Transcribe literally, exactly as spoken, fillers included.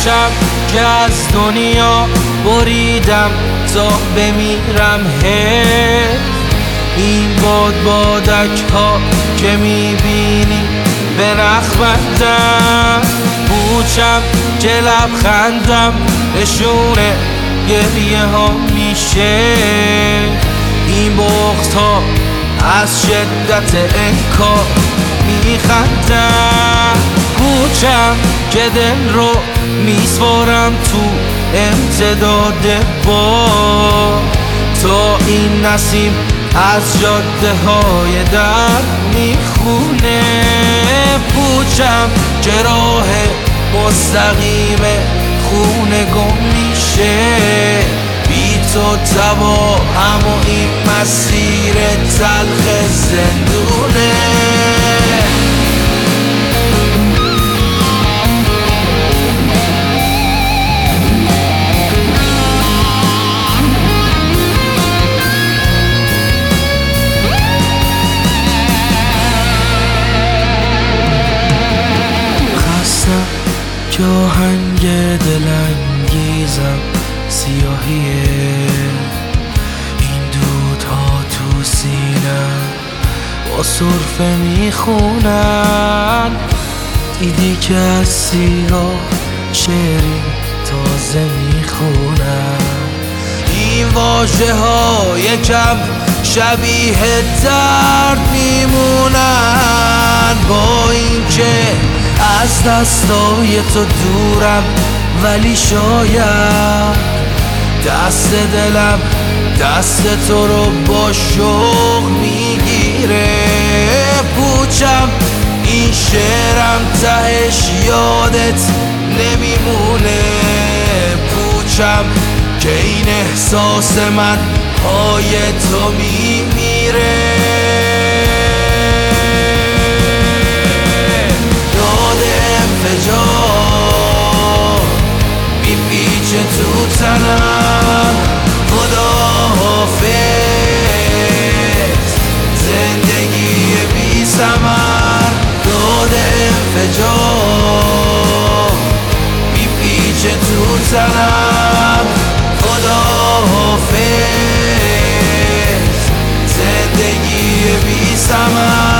پوچم که از دنیا بریدم تا بمیرم هی. این باد بادک ها که میبینی به نخ بندم، پوچم که لبخندم نشونه گریه ها میشه. این بغض ها از شدت انکار میخندم، پوچم که دل رو میسپارم تو امتداد با تا این نسیم از جاده های در میخونه. پوچم که راه مستقیم خونه گم میشه، بی تو تباهم و این مسیر تلخ زندونه. که آهنگ دلانگیزم سیاهیه، این دودها تو سینم با سرفه میخونن. دیدی که از سیگار شعری تازه میخونن. این واژه ها یکم شبیه درد میمونن، با اینکه از دستای تو دورم ولی شاید دست دلم دست تو رو با شوق میگیره. پوچم این شعرم تهش یادت نمیمونه، پوچم که این احساس من پای تو میمیره. میپیچه تو تنم، خدا حافظ زندگی بی ثمر، داد انفجار میپیچه تو تنم، خدا حافظ زندگی بی ثمر.